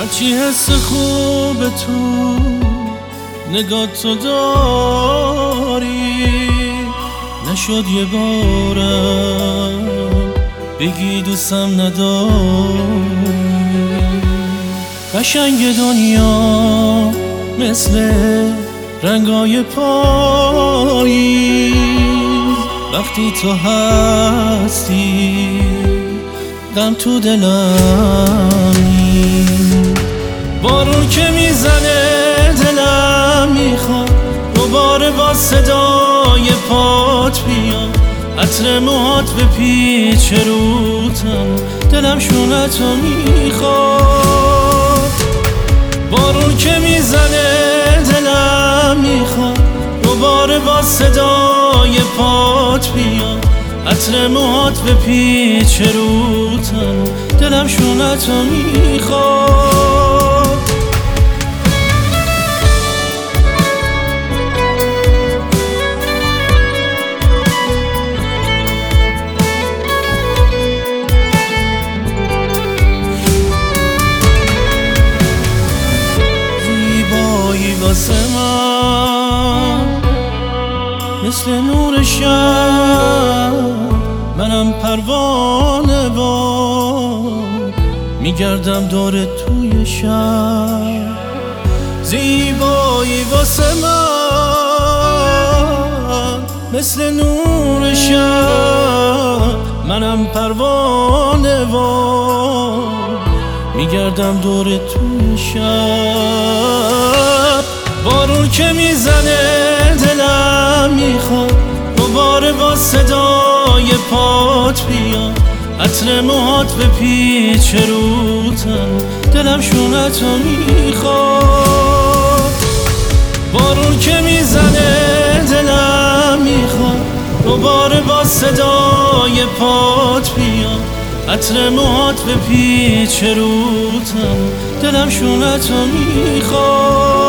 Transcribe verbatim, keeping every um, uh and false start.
هرچی حس خوب تو نگاه تو داری، نشد یه بارم بگی دوستم نداری. قشنگ دنیا مثل رنگای پاییز، وقتی تو هستی غم تو دلمی. بارون که میزنه دلم میخواد دوباره با صدای پات بیاد، عطر موهات به پیچ روتم دلم شونتو میخواد. بارون که میزنه دلم میخواد دوباره با صدای پات بیاد، عطر موهات به پیچ روتم دلم شونتو میخواد. زیبایی واسه من مثل نور شب، منم پروانه باد میگردم دور توی شب. زیبایی واسه من مثل نور شب، منم پروانه باد میگردم دور توی شب. بارون که میزنه دلم میخواد دوباره با صدای پات بیاد، عطر موهات به پیچ روتم دلم شونتو میخواد. بارون که میزنه دلم میخواد دوباره با صدای پات بیاد، عطر موهات به پیچ روتم دلم شونتو میخواد.